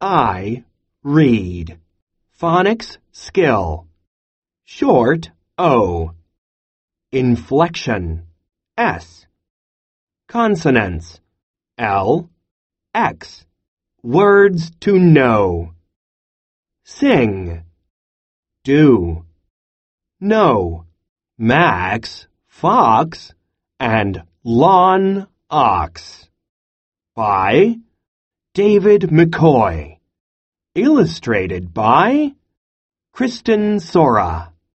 I read. Phonics skill. Short O. Inflection S. Consonants L, X. Words to know. Sing. Do. Know. Max, fox, and lawn ox. By David McCoy. Illustrated by Kristen Sora.